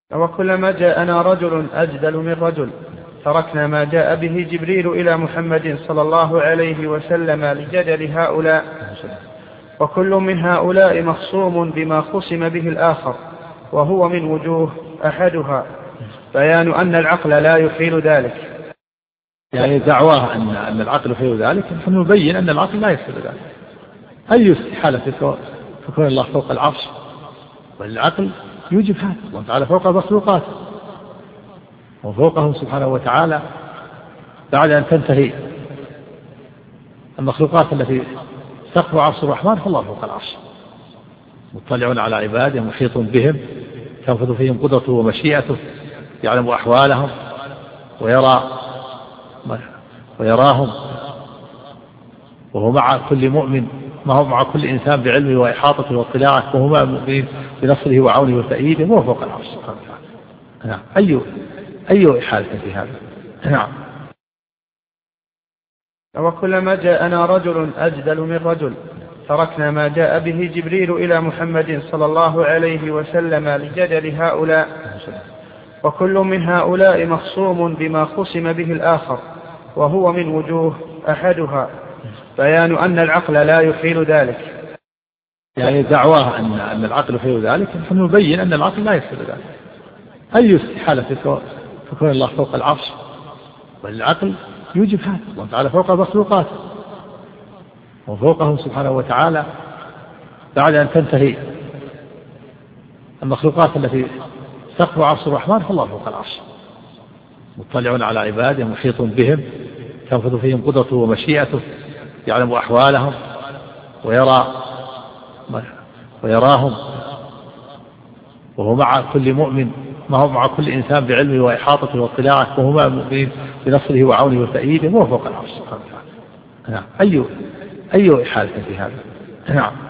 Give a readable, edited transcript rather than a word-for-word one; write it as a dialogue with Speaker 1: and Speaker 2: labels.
Speaker 1: وكلما جاءنا رجل أجدل من رجل تركنا ما جاء به جبريل إلى محمد صلى الله عليه وسلم لجدل هؤلاء، وكل من هؤلاء مخصوم بما خصم به الآخر، وهو من وجوه أحدها بيان أن العقل لا يحيل ذلك.
Speaker 2: يعني دعواه أن العقل يحيل ذلك، نحن نبين أن العقل لا يحيل ذلك. أي استحالة تكون الله فوق العرش، والعقل يوجب هذا. الله تعالى فوق المخلوقات، وفوقهم سبحانه وتعالى بعد أن تنتهي المخلوقات التي تقف عرش الرحمن، فالله فوق العرش مطلع على عباده محيط بهم، تنفذ فيهم قدرته ومشيئته، يعلم أحوالهم ويراهم، وهو مع كل مؤمن، ما هو مع كل إنسان بعلمه وإحاطته واطلاعه، وهو بنصره وعونه وتأييده، وهو فوق العرش سبحانه وتعالى. نعم. أي إحالة في هذا. نعم.
Speaker 1: وكلما جاءنا رجل أجدل من رجل تركنا ما جاء به جبريل إلى محمد صلى الله عليه وسلم لجدل هؤلاء، وكل من هؤلاء مخصوم بما خصم به الآخر، وهو من وجوه أحدها بيان أن العقل لا يحيل ذلك.
Speaker 2: يعني دعواه أن العقل يحيل ذلك، نحن نبين أن العقل لا يحيل ذلك. أي استحالة تكون الله فوق العرش، والعقل يوجب هذا. الله تعالى فوق المخلوقات، وفوقهم سبحانه وتعالى بعد أن تنتهي المخلوقات التي تقف عرش الرحمن، فالله فوق العرش مطلع على عباده محيط بهم، تنفذ فيهم قدرته ومشيئته، يعلم أحوالهم ويراهم، وهو مع كل مؤمن، ما هو مع كل إنسان بعلمه وإحاطته واطلاعه، وهو بنصره وعونه وتأييده، وهو فوق العرش سبحانه وتعالى. نعم. أي إحالة في هذا. نعم.